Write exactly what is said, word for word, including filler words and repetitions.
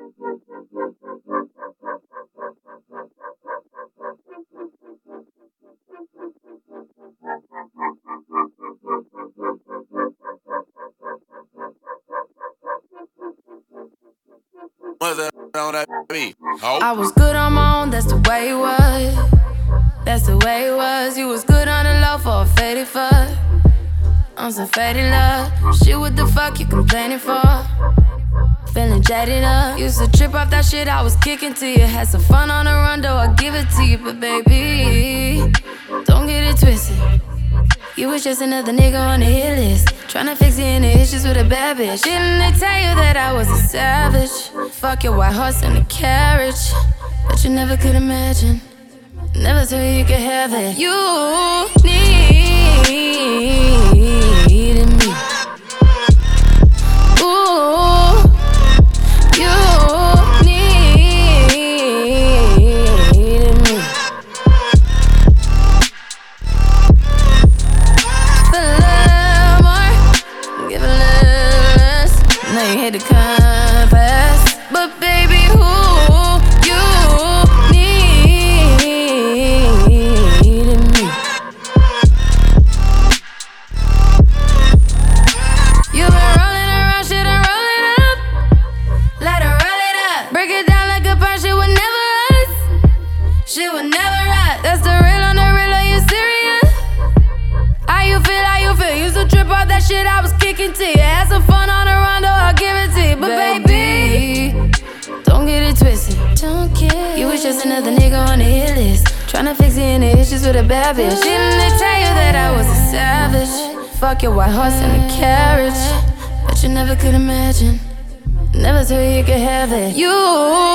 I was good on my own, that's the way it was. That's the way it was. You was good on the low for a faded fuck. On some faded love. Shit, what the fuck you complaining for? Feeling jaded up. Used to trip off that shit I was kicking to you. Had some fun on the run, though I give it to you. But baby, don't get it twisted. You was just another nigga on the hit list, tryna fix any issues with a bad bitch. Didn't they tell you that I was a savage? Fuck your white horse and a carriage. But you never could imagine, never told you you could have it. You needed me. Ooh, you needed me. Feel a little more, give a little less. Now you hate the compass, but baby, who you needed me. You been rolling around shit and roll it up. Let her roll it up. Break it down like a part, shit would never us. Shit would never rot. That's the real on the real, are you serious? How you feel, how you feel? Used to trip off that shit I was kicking to you. Had some fun on the run, though I'll give it to you. But baby, don't get it twisted. Don't get you was just another nigga on the hit list, tryna fix any issues with a bad bitch. Didn't they tell you that I was a savage? Fuck your white horse and a carriage. But you never could imagine, never told you you could have it. You